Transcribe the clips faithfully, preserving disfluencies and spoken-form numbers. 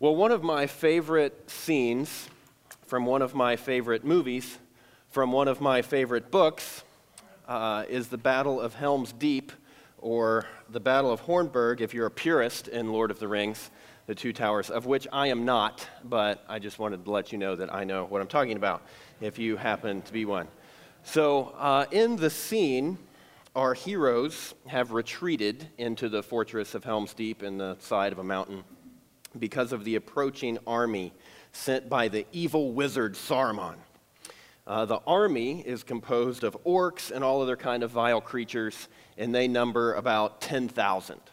Well, one of my favorite scenes from one of my favorite movies, from one of my favorite books, uh, is the Battle of Helm's Deep, or the Battle of Hornburg, if you're a purist in Lord of the Rings, the Two Towers, of which I am not, but I just wanted to let you know that I know what I'm talking about, if you happen to be one. So, uh, in the scene, our heroes have retreated into the fortress of Helm's Deep in the side of a mountain because of the approaching army sent by the evil wizard Saruman. Uh, the army is composed of orcs and all other kind of vile creatures, and they number about ten thousand.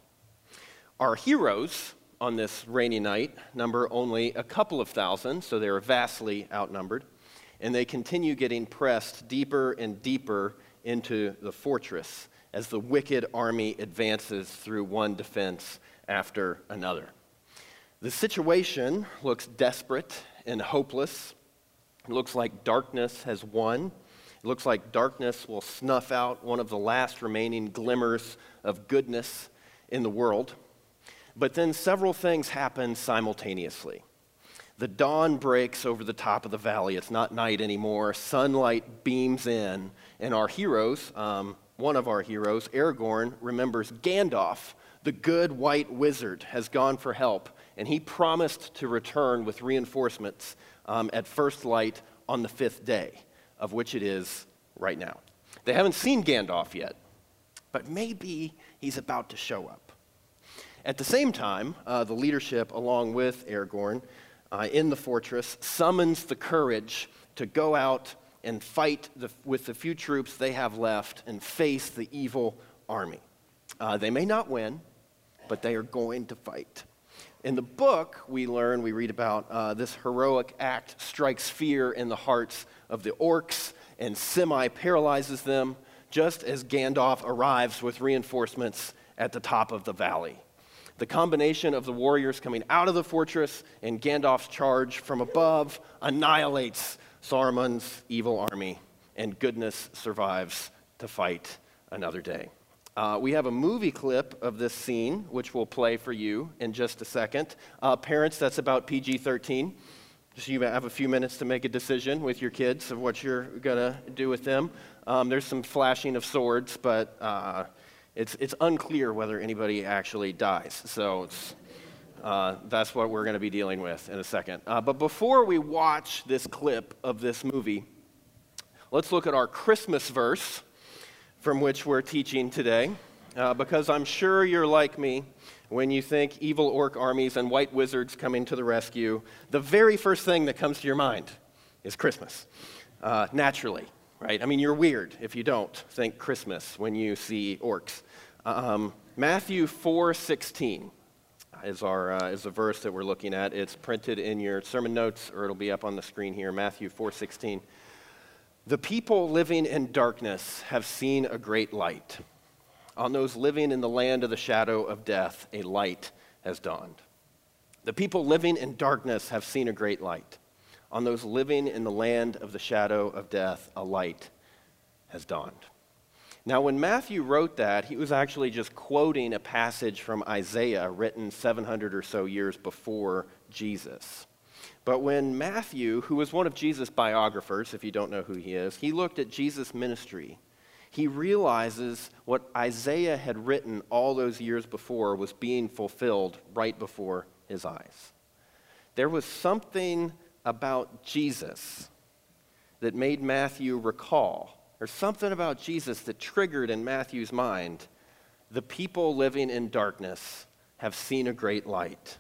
Our heroes on this rainy night number only a couple of thousand, so they're vastly outnumbered, and they continue getting pressed deeper and deeper into the fortress as the wicked army advances through one defense after another. The situation looks desperate and hopeless. It looks like darkness has won. It looks like darkness will snuff out one of the last remaining glimmers of goodness in the world. But then several things happen simultaneously. The dawn breaks over the top of the valley. It's not night anymore. Sunlight beams in, and our heroes, um, one of our heroes, Aragorn, remembers Gandalf, the good white wizard, has gone for help, and he promised to return with reinforcements um, at first light on the fifth day, of which it is right now. They haven't seen Gandalf yet, but maybe he's about to show up. At the same time, uh, the leadership, along with Aragorn, uh, in the fortress, summons the courage to go out and fight the, with the few troops they have left and face the evil army. Uh, they may not win, but they are going to fight. In the book, we learn, we read about uh, this heroic act strikes fear in the hearts of the orcs and semi-paralyzes them, just as Gandalf arrives with reinforcements at the top of the valley. The combination of the warriors coming out of the fortress and Gandalf's charge from above annihilates Saruman's evil army, and goodness survives to fight another day. Uh, we have a movie clip of this scene, which we'll play for you in just a second. Uh, parents, that's about P G thirteen. Just you have a few minutes to make a decision with your kids of what you're going to do with them. Um, there's some flashing of swords, but uh, it's, it's unclear whether anybody actually dies. So it's, uh, that's what we're going to be dealing with in a second. Uh, but before we watch this clip of this movie, let's look at our Christmas verse from which we're teaching today, uh, because I'm sure you're like me. When you think evil orc armies and white wizards coming to the rescue, the very first thing that comes to your mind is Christmas, uh, naturally, right? I mean, you're weird if you don't think Christmas when you see orcs. Um, Matthew four sixteen is our uh, is the verse that we're looking at. It's printed in your sermon notes, or it'll be up on the screen here. Matthew four sixteen. The people living in darkness have seen a great light. On those living in the land of the shadow of death, a light has dawned. The people living in darkness have seen a great light. On those living in the land of the shadow of death, a light has dawned. Now, when Matthew wrote that, he was actually just quoting a passage from Isaiah written seven hundred or so years before Jesus. But when Matthew, who was one of Jesus' biographers, if you don't know who he is, he looked at Jesus' ministry, he realizes what Isaiah had written all those years before was being fulfilled right before his eyes. There was something about Jesus that made Matthew recall, or something about Jesus that triggered in Matthew's mind, the people living in darkness have seen a great light.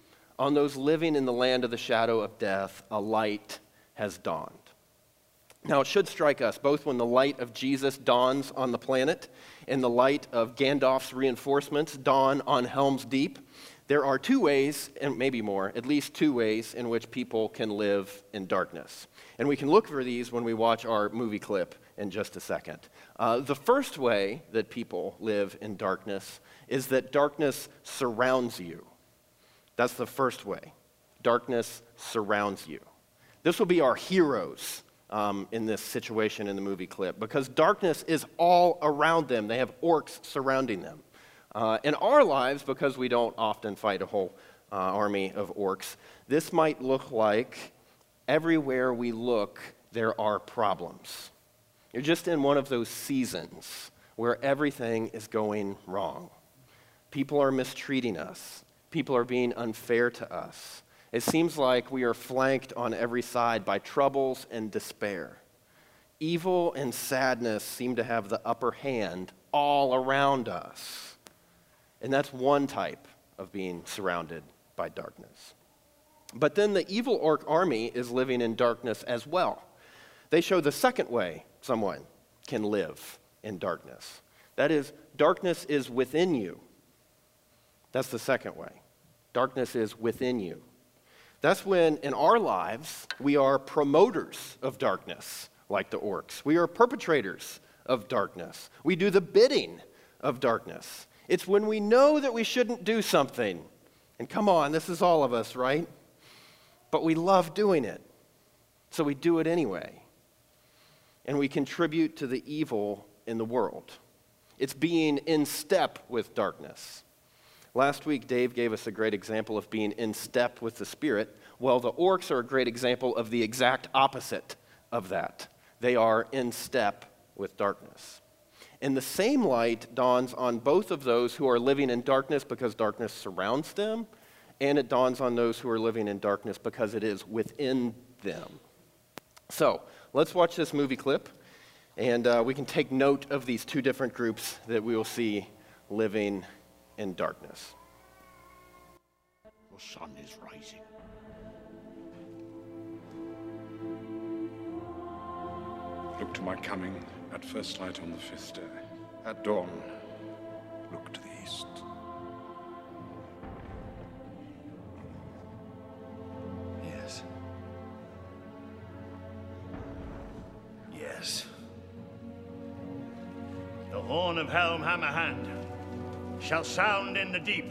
On those living in the land of the shadow of death, a light has dawned. Now, it should strike us, both when the light of Jesus dawns on the planet and the light of Gandalf's reinforcements dawn on Helm's Deep, there are two ways, and maybe more, at least two ways in which people can live in darkness. And we can look for these when we watch our movie clip in just a second. Uh, the first way that people live in darkness is that darkness surrounds you. That's the first way. Darkness surrounds you. This will be our heroes um, in this situation in the movie clip, because darkness is all around them. They have orcs surrounding them. Uh, in our lives, because we don't often fight a whole uh, army of orcs. This might look like everywhere we look, there are problems. You're just in one of those seasons where everything is going wrong. People are mistreating us. People are being unfair to us. It seems like we are flanked on every side by troubles and despair. Evil and sadness seem to have the upper hand all around us. And that's one type of being surrounded by darkness. But then the evil orc army is living in darkness as well. They show the second way someone can live in darkness. That is, darkness is within you. That's the second way. Darkness is within you. That's when, in our lives, we are promoters of darkness, like the orcs. We are perpetrators of darkness. We do the bidding of darkness. It's when we know that we shouldn't do something. And come on, this is all of us, right? But we love doing it. So we do it anyway. And we contribute to the evil in the world. It's being in step with darkness. Last week, Dave gave us a great example of being in step with the Spirit. Well, the orcs are a great example of the exact opposite of that. They are in step with darkness. And the same light dawns on both of those who are living in darkness because darkness surrounds them, and it dawns on those who are living in darkness because it is within them. So, let's watch this movie clip, and uh, we can take note of these two different groups that we will see living in darkness. The sun is rising. Look to my coming at first light on the fifth day. At dawn, look to the east. Yes. Yes. The horn of Helm Hammerhand shall sound in the deep.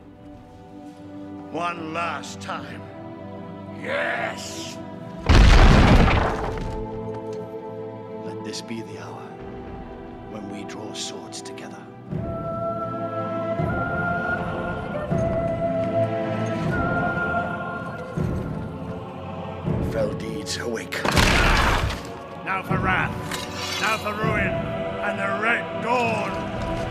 One last time. Yes! Let this be the hour when we draw swords together. Fell deeds awake. Now for wrath, now for ruin, and the red dawn!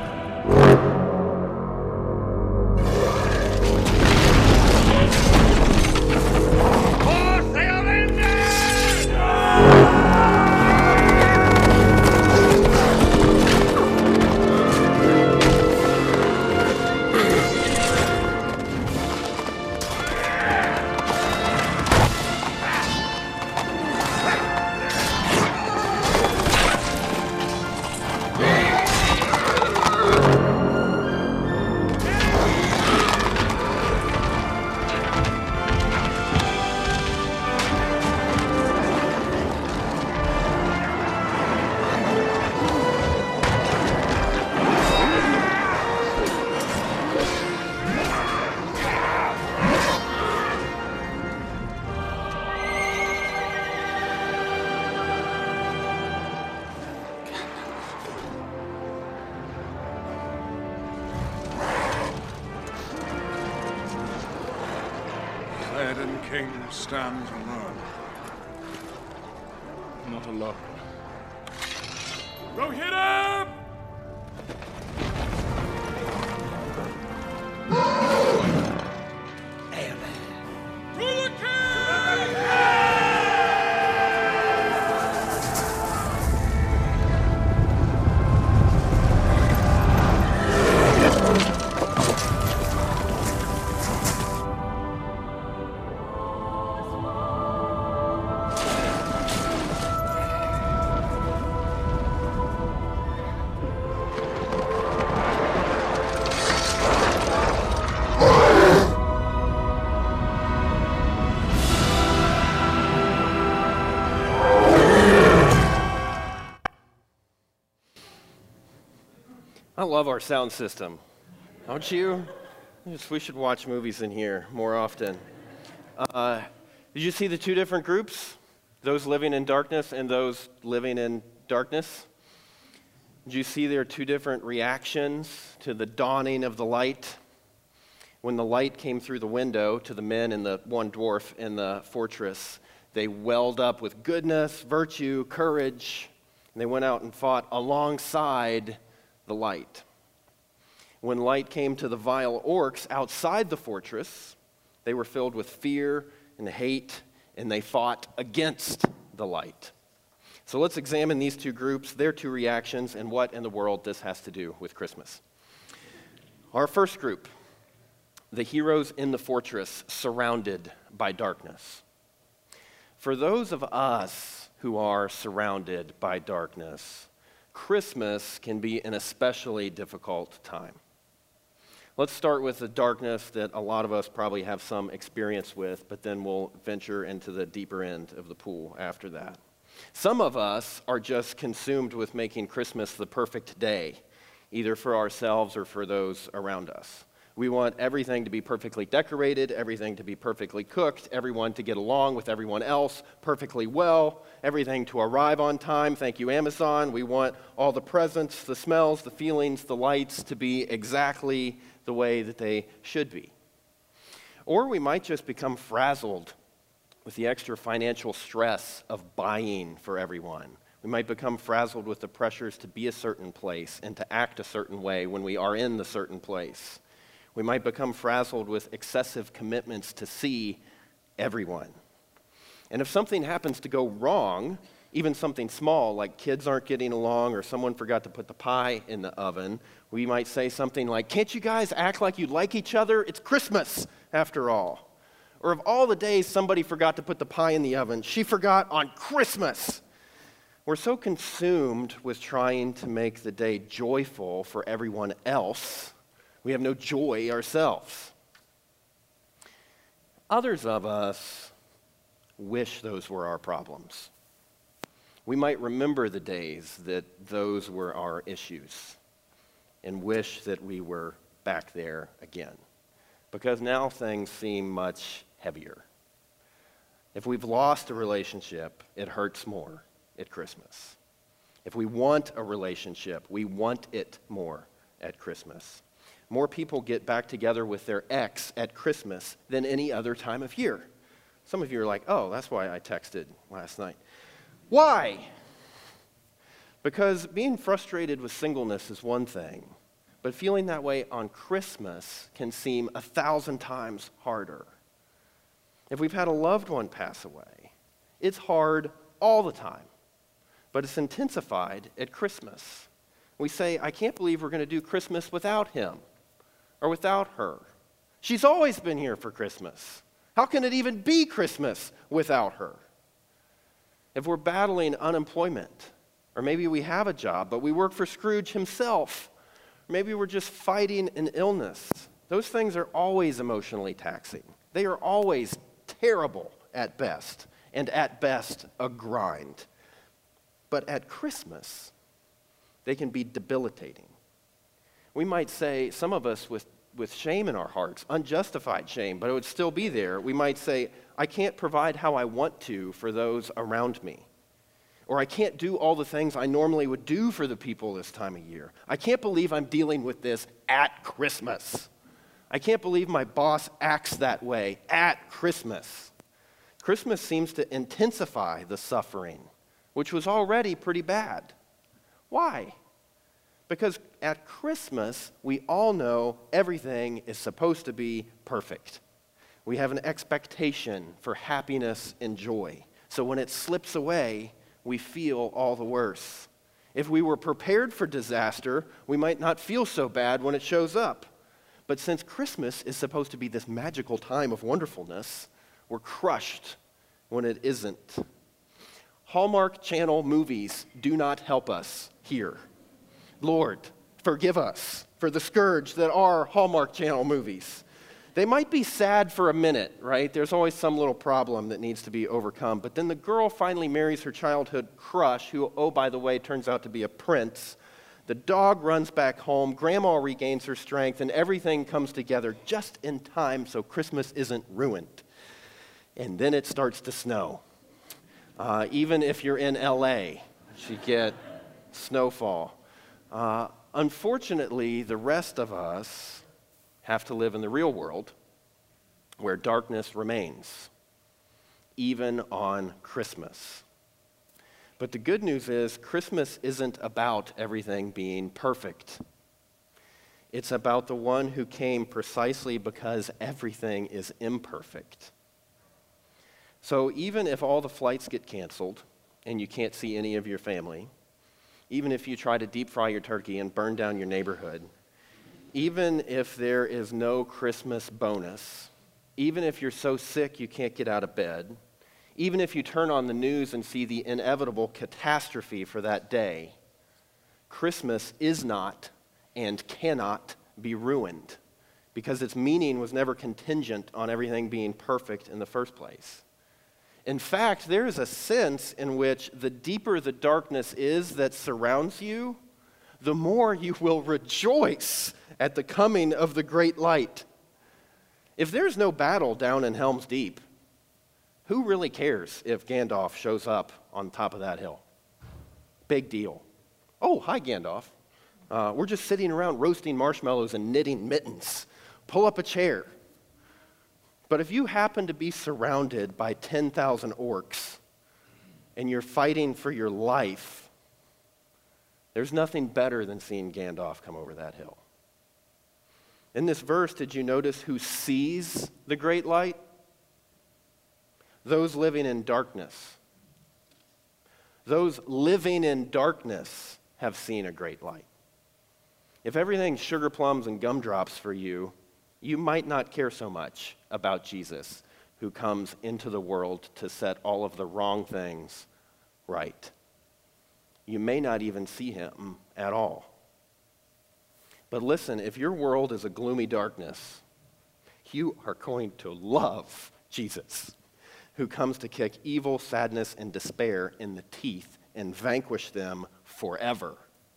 Theoden King stands alone. Not alone. Rohirrim! I love our sound system. Don't you? Yes, we should watch movies in here more often. Uh, did you see the two different groups? Those living in darkness and those living in darkness? Did you see there are two different reactions to the dawning of the light? When the light came through the window to the men and the one dwarf in the fortress, they welled up with goodness, virtue, courage, and they went out and fought alongside the light. When light came to the vile orcs outside the fortress, they were filled with fear and hate, and they fought against the light. So let's examine these two groups, their two reactions, and what in the world this has to do with Christmas. Our first group, the heroes in the fortress surrounded by darkness. For those of us who are surrounded by darkness, Christmas can be an especially difficult time. Let's start with the darkness that a lot of us probably have some experience with, but then we'll venture into the deeper end of the pool after that. Some of us are just consumed with making Christmas the perfect day, either for ourselves or for those around us. We want everything to be perfectly decorated, everything to be perfectly cooked, everyone to get along with everyone else perfectly well, everything to arrive on time. Thank you, Amazon. We want all the presents, the smells, the feelings, the lights to be exactly the way that they should be. Or we might just become frazzled with the extra financial stress of buying for everyone. We might become frazzled with the pressures to be a certain place and to act a certain way when we are in the certain place. We might become frazzled with excessive commitments to see everyone. And if something happens to go wrong, even something small like kids aren't getting along or someone forgot to put the pie in the oven, we might say something like, "Can't you guys act like you like each other? It's Christmas, after all." Or of all the days somebody forgot to put the pie in the oven, she forgot on Christmas. We're so consumed with trying to make the day joyful for everyone else, we have no joy ourselves. Others of us wish those were our problems. We might remember the days that those were our issues and wish that we were back there again, because now things seem much heavier. If we've lost a relationship, it hurts more at Christmas. If we want a relationship, we want it more at Christmas. More people get back together with their ex at Christmas than any other time of year. Some of you are like, "Oh, that's why I texted last night." Why? Because being frustrated with singleness is one thing, but feeling that way on Christmas can seem a thousand times harder. If we've had a loved one pass away, it's hard all the time, but it's intensified at Christmas. We say, "I can't believe we're going to do Christmas without him or without her. She's always been here for Christmas. How can it even be Christmas without her?" If we're battling unemployment, or maybe we have a job, but we work for Scrooge himself, or maybe we're just fighting an illness, those things are always emotionally taxing. They are always terrible at best, and at best a grind. But at Christmas, they can be debilitating. We might say, some of us with, with shame in our hearts, unjustified shame, but it would still be there. We might say, "I can't provide how I want to for those around me." Or, "I can't do all the things I normally would do for the people this time of year. I can't believe I'm dealing with this at Christmas. I can't believe my boss acts that way at Christmas." Christmas seems to intensify the suffering, which was already pretty bad. Why? Because at Christmas, we all know everything is supposed to be perfect. We have an expectation for happiness and joy. So when it slips away, we feel all the worse. If we were prepared for disaster, we might not feel so bad when it shows up. But since Christmas is supposed to be this magical time of wonderfulness, we're crushed when it isn't. Hallmark Channel movies do not help us here. Lord, forgive us for the scourge that are Hallmark Channel movies. They might be sad for a minute, right? There's always some little problem that needs to be overcome. But then the girl finally marries her childhood crush, who, oh, by the way, turns out to be a prince. The dog runs back home, Grandma regains her strength, and everything comes together just in time so Christmas isn't ruined. And then it starts to snow. Uh, even if you're in L A, you get snowfall. Uh, unfortunately, the rest of us have to live in the real world where darkness remains, even on Christmas. But the good news is Christmas isn't about everything being perfect. It's about the one who came precisely because everything is imperfect. So even if all the flights get canceled and you can't see any of your family, even if you try to deep fry your turkey and burn down your neighborhood, even if there is no Christmas bonus, even if you're so sick you can't get out of bed, even if you turn on the news and see the inevitable catastrophe for that day, Christmas is not and cannot be ruined because its meaning was never contingent on everything being perfect in the first place. In fact, there is a sense in which the deeper the darkness is that surrounds you, the more you will rejoice at the coming of the great light. If there's no battle down in Helm's Deep, who really cares if Gandalf shows up on top of that hill? Big deal. Oh, hi, Gandalf. Uh, we're just sitting around roasting marshmallows and knitting mittens. Pull up a chair. But if you happen to be surrounded by ten thousand orcs and you're fighting for your life, there's nothing better than seeing Gandalf come over that hill. In this verse, did you notice who sees the great light? Those living in darkness. Those living in darkness have seen a great light. If everything's sugar plums and gumdrops for you, you might not care so much about Jesus, who comes into the world to set all of the wrong things right. You may not even see him at all. But listen, if your world is a gloomy darkness, you are going to love Jesus, who comes to kick evil, sadness, and despair in the teeth and vanquish them forever.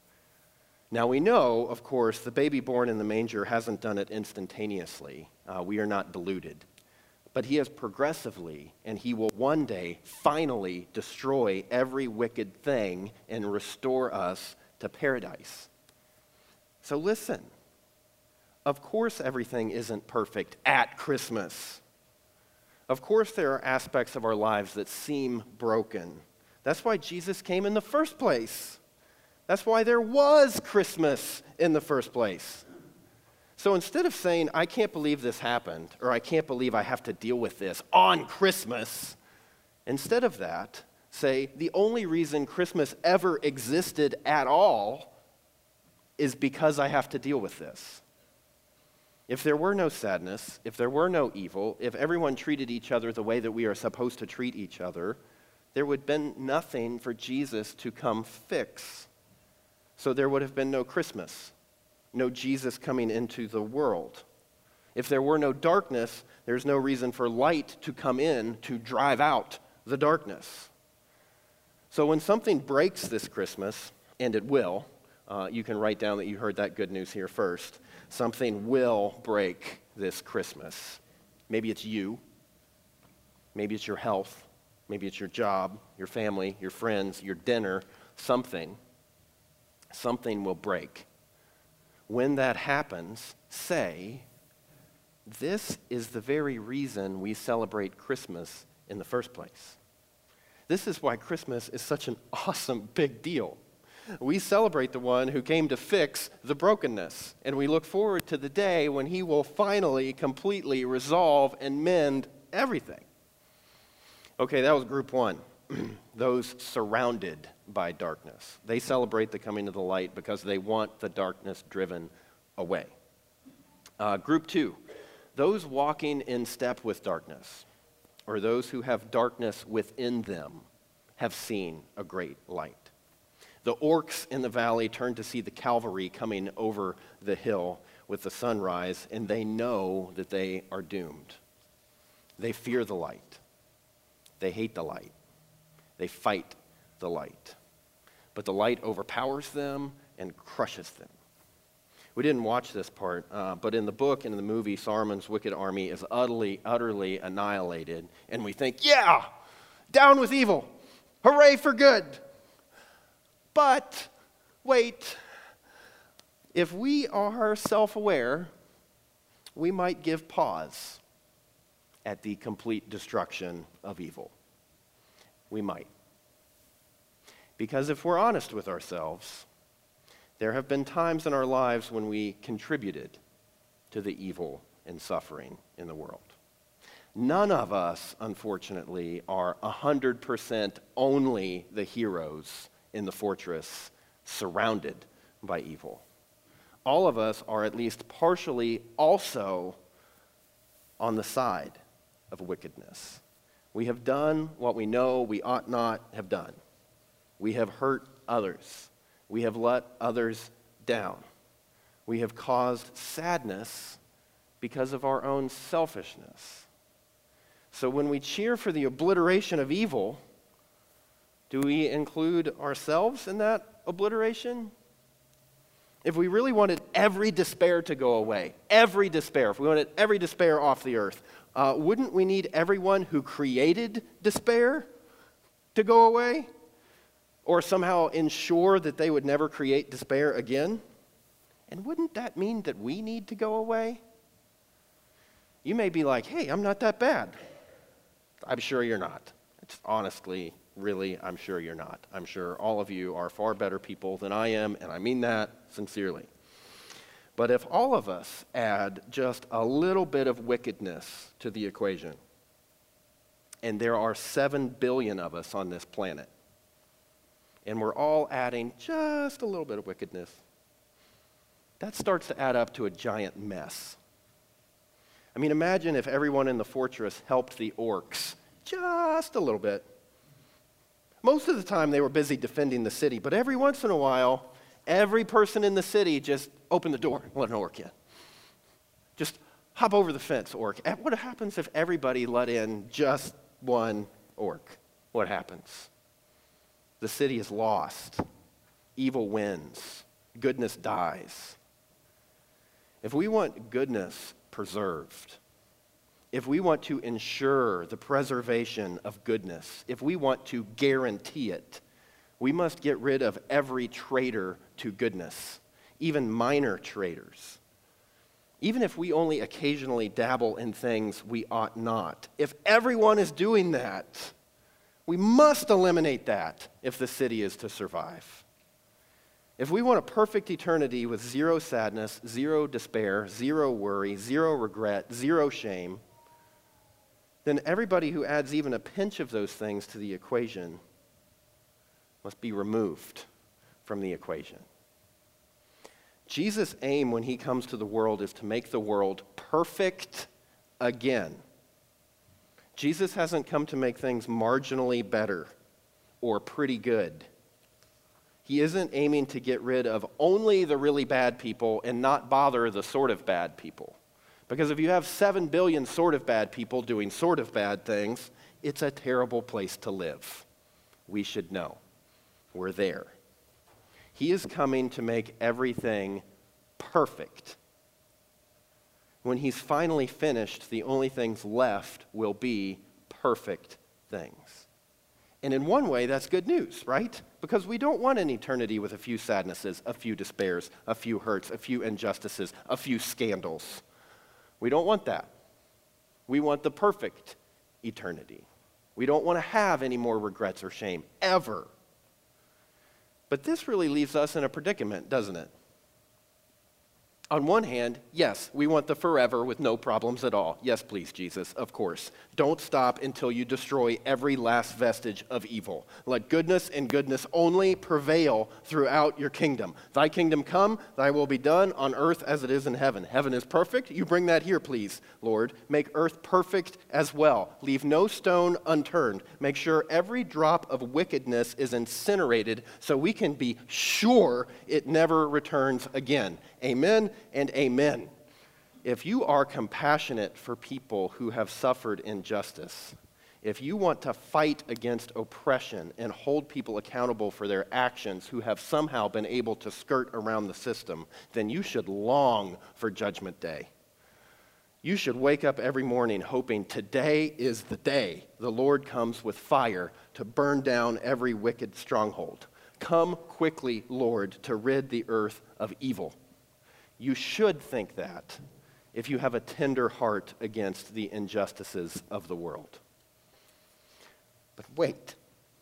Now we know, of course, the baby born in the manger hasn't done it instantaneously. Uh, we are not deluded. But he has progressively, and he will one day finally destroy every wicked thing and restore us to paradise. So listen, of course everything isn't perfect at Christmas. Of course there are aspects of our lives that seem broken. That's why Jesus came in the first place. That's why there was Christmas in the first place. So instead of saying, I can't believe this happened, or I can't believe I have to deal with this on Christmas, instead of that, say, the only reason Christmas ever existed at all is because I have to deal with this. If there were no sadness, if there were no evil, if everyone treated each other the way that we are supposed to treat each other, there would have been nothing for Jesus to come fix. So there would have been no Christmas, no Jesus coming into the world. If there were no darkness, there's no reason for light to come in to drive out the darkness. So when something breaks this Christmas, and it will, uh, you can write down that you heard that good news here first. Something will break this Christmas. Maybe it's you. Maybe it's your health. Maybe it's your job, your family, your friends, your dinner, something. Something will break. When that happens, say, this is the very reason we celebrate Christmas in the first place. This is why Christmas is such an awesome big deal. We celebrate the one who came to fix the brokenness, and we look forward to the day when he will finally completely resolve and mend everything. Okay, that was group one. Those surrounded by darkness. They celebrate the coming of the light because they want the darkness driven away. Uh, group two, those walking in step with darkness, or those who have darkness within them, have seen a great light. The orcs in the valley turn to see the cavalry coming over the hill with the sunrise, and they know that they are doomed. They fear the light. They hate the light. They fight the light. But the light overpowers them and crushes them. We didn't watch this part, uh, but in the book and in the movie, Saruman's wicked army is utterly, utterly annihilated. And we think, yeah, down with evil. Hooray for good. But, wait, if we are self-aware, we might give pause at the complete destruction of evil. We might. Because if we're honest with ourselves, there have been times in our lives when we contributed to the evil and suffering in the world. None of us, unfortunately, are one hundred percent only the heroes in the fortress surrounded by evil. All of us are at least partially also on the side of wickedness. We have done what we know we ought not have done. We have hurt others. We have let others down. We have caused sadness because of our own selfishness. So when we cheer for the obliteration of evil, do we include ourselves in that obliteration? If we really wanted every despair to go away, every despair, if we wanted every despair off the earth, uh, wouldn't we need everyone who created despair to go away? Or somehow ensure that they would never create despair again? And wouldn't that mean that we need to go away? You may be like, hey, I'm not that bad. I'm sure you're not. It's honestly, really, I'm sure you're not. I'm sure all of you are far better people than I am, and I mean that sincerely. But if all of us add just a little bit of wickedness to the equation, and there are seven billion of us on this planet, and we're all adding just a little bit of wickedness, that starts to add up to a giant mess. I mean, imagine if everyone in the fortress helped the orcs just a little bit. Most of the time they were busy defending the city, but every once in a while, every person in the city just opened the door and let an orc in. Just hop over the fence, orc. What happens if everybody let in just one orc? What happens? The city is lost. Evil wins. Goodness dies. If we want goodness preserved, if we want to ensure the preservation of goodness, if we want to guarantee it, we must get rid of every traitor to goodness, even minor traitors. Even if we only occasionally dabble in things we ought not. If everyone is doing that, we must eliminate that if the city is to survive. If we want a perfect eternity with zero sadness, zero despair, zero worry, zero regret, zero shame, then everybody who adds even a pinch of those things to the equation must be removed from the equation. Jesus' aim when he comes to the world is to make the world perfect again. Jesus hasn't come to make things marginally better or pretty good. He isn't aiming to get rid of only the really bad people and not bother the sort of bad people. Because if you have seven billion sort of bad people doing sort of bad things, it's a terrible place to live. We should know. We're there. He is coming to make everything perfect. When he's finally finished, the only things left will be perfect things. And in one way, that's good news, right? Because we don't want an eternity with a few sadnesses, a few despairs, a few hurts, a few injustices, a few scandals. We don't want that. We want the perfect eternity. We don't want to have any more regrets or shame, ever. But this really leaves us in a predicament, doesn't it? On one hand, yes, we want the forever with no problems at all. Yes, please, Jesus, of course. Don't stop until you destroy every last vestige of evil. Let goodness and goodness only prevail throughout your kingdom. Thy kingdom come, thy will be done on earth as it is in heaven. Heaven is perfect. You bring that here, please, Lord. Make earth perfect as well. Leave no stone unturned. Make sure every drop of wickedness is incinerated so we can be sure it never returns again. Amen and amen. If you are compassionate for people who have suffered injustice, if you want to fight against oppression and hold people accountable for their actions who have somehow been able to skirt around the system, then you should long for Judgment Day. You should wake up every morning hoping today is the day the Lord comes with fire to burn down every wicked stronghold. Come quickly, Lord, to rid the earth of evil. You should think that. if you have a tender heart against the injustices of the world. But wait.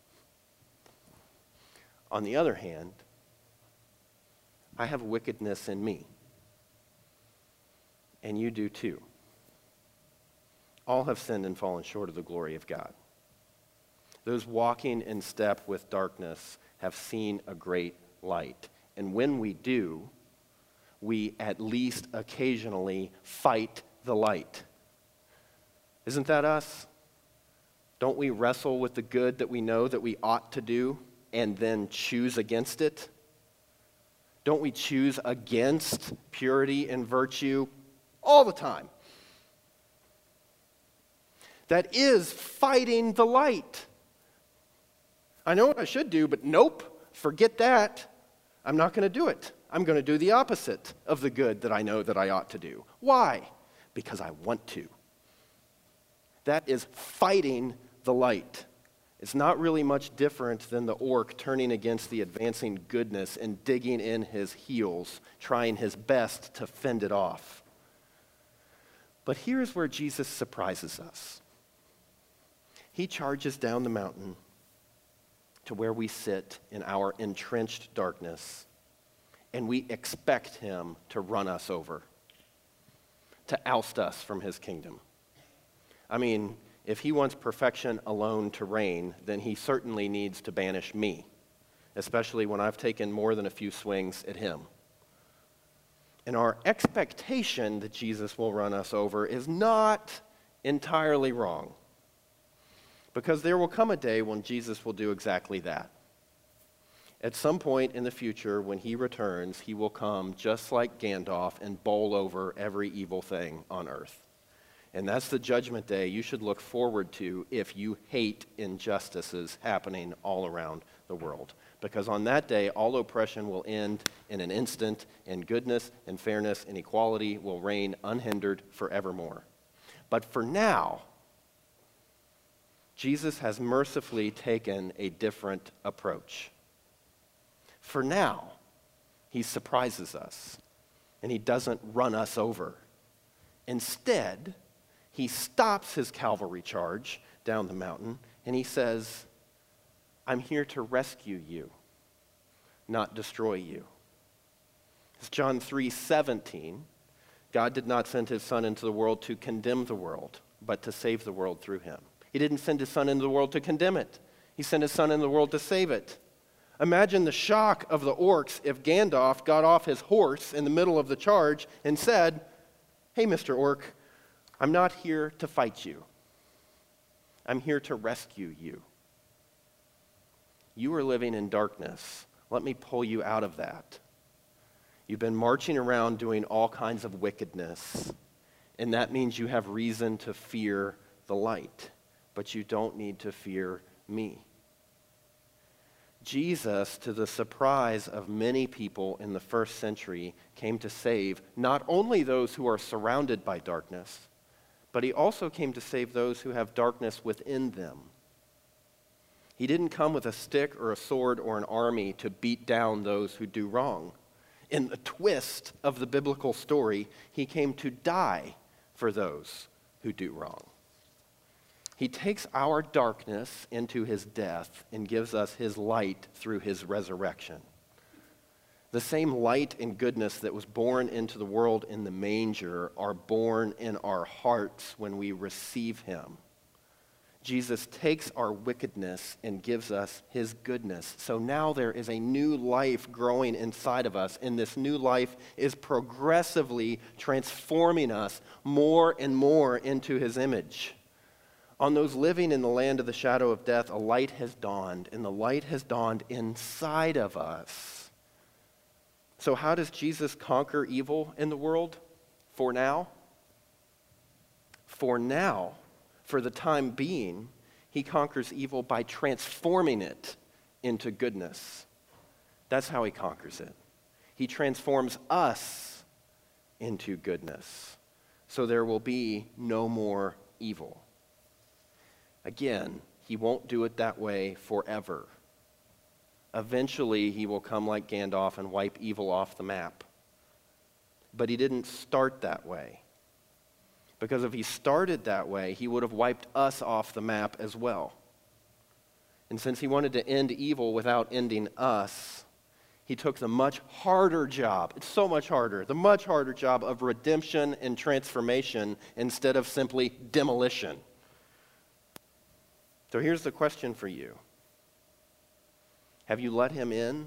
On the other hand, I have wickedness in me. And you do too. All have sinned and fallen short of the glory of God. Those walking in step with darkness have seen a great light. And when we do, we at least occasionally fight the light. Isn't that us? Don't we wrestle with the good that we know that we ought to do and then choose against it? Don't we choose against purity and virtue all the time? That is fighting the light. I know what I should do, but nope, forget that. I'm not going to do it. I'm going to do the opposite of the good that I know that I ought to do. Why? Because I want to. That is fighting the light. It's not really much different than the orc turning against the advancing goodness and digging in his heels, trying his best to fend it off. But here's where Jesus surprises us. He charges down the mountain to where we sit in our entrenched darkness, and we expect him to run us over, to oust us from his kingdom. I mean, if he wants perfection alone to reign, then he certainly needs to banish me, especially when I've taken more than a few swings at him. And our expectation that Jesus will run us over is not entirely wrong, because there will come a day when Jesus will do exactly that. At some point in the future, when he returns, he will come just like Gandalf and bowl over every evil thing on earth. And that's the judgment day you should look forward to if you hate injustices happening all around the world. Because on that day, all oppression will end in an instant, and goodness and fairness and equality will reign unhindered forevermore. But for now, Jesus has mercifully taken a different approach. For now, he surprises us, and he doesn't run us over. Instead, he stops his cavalry charge down the mountain, and he says, I'm here to rescue you, not destroy you. It's John three seventeen. God did not send his Son into the world to condemn the world, but to save the world through him. He didn't send his Son into the world to condemn it. He sent his Son into the world to save it. Imagine the shock of the orcs if Gandalf got off his horse in the middle of the charge and said, hey, Mister Orc, I'm not here to fight you. I'm here to rescue you. You are living in darkness. Let me pull you out of that. You've been marching around doing all kinds of wickedness, and that means you have reason to fear the light, but you don't need to fear me. Jesus, to the surprise of many people in the first century, came to save not only those who are surrounded by darkness, but he also came to save those who have darkness within them. He didn't come with a stick or a sword or an army to beat down those who do wrong. In the twist of the biblical story, he came to die for those who do wrong. He takes our darkness into his death and gives us his light through his resurrection. The same light and goodness that was born into the world in the manger are born in our hearts when we receive him. Jesus takes our wickedness and gives us his goodness. So now there is a new life growing inside of us, and this new life is progressively transforming us more and more into his image. On those living in the land of the shadow of death, a light has dawned, and the light has dawned inside of us. So how does Jesus conquer evil in the world? For now? For now, for the time being, he conquers evil by transforming it into goodness. That's how he conquers it. He transforms us into goodness, so there will be no more evil. Again, he won't do it that way forever. Eventually, he will come like Gandalf and wipe evil off the map. But he didn't start that way. Because if he started that way, he would have wiped us off the map as well. And since he wanted to end evil without ending us, he took the much harder job, it's so much harder, the much harder job of redemption and transformation instead of simply demolition. So here's the question for you. Have you let him in?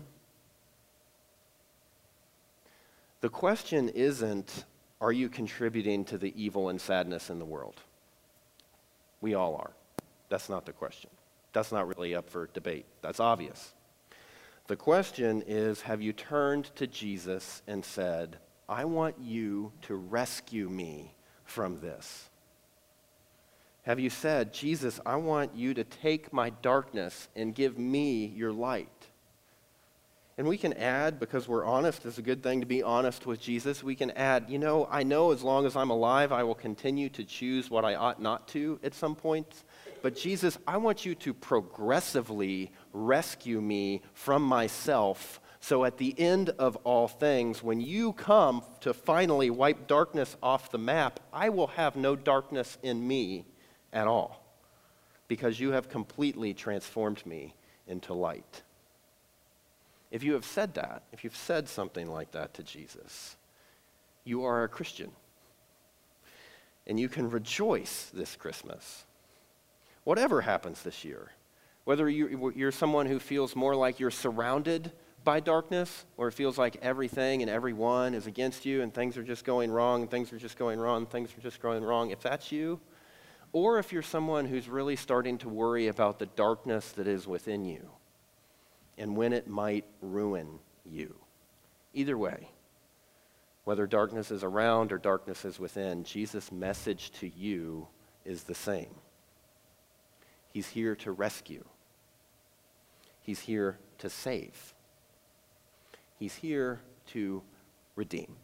The question isn't, are you contributing to the evil and sadness in the world? We all are. That's not the question. That's not really up for debate. That's obvious. The question is, have you turned to Jesus and said, I want you to rescue me from this? Have you said, Jesus, I want you to take my darkness and give me your light? And we can add, because we're honest, it's a good thing to be honest with Jesus, we can add, you know, I know as long as I'm alive, I will continue to choose what I ought not to at some point. But Jesus, I want you to progressively rescue me from myself, so at the end of all things, when you come to finally wipe darkness off the map, I will have no darkness in me at all, because you have completely transformed me into light. If you have said that, if you've said something like that to Jesus, you are a Christian. And you can rejoice this Christmas. Whatever happens this year, whether you're someone who feels more like you're surrounded by darkness, or it feels like everything and everyone is against you and things are just going wrong, and things are just going wrong, and things are just going wrong, if that's you, or if you're someone who's really starting to worry about the darkness that is within you and when it might ruin you. Either way, whether darkness is around or darkness is within, Jesus' message to you is the same. He's here to rescue. He's here to save. He's here to redeem.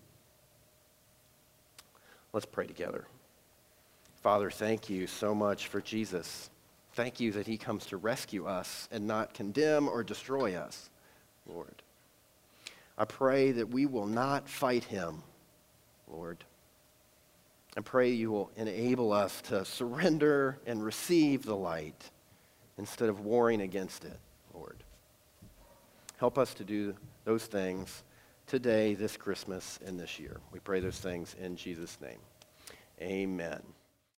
Let's pray together. Father, thank you so much for Jesus. Thank you that he comes to rescue us and not condemn or destroy us, Lord. I pray that we will not fight him, Lord. I pray you will enable us to surrender and receive the light instead of warring against it, Lord. Help us to do those things today, this Christmas, and this year. We pray those things in Jesus' name. Amen.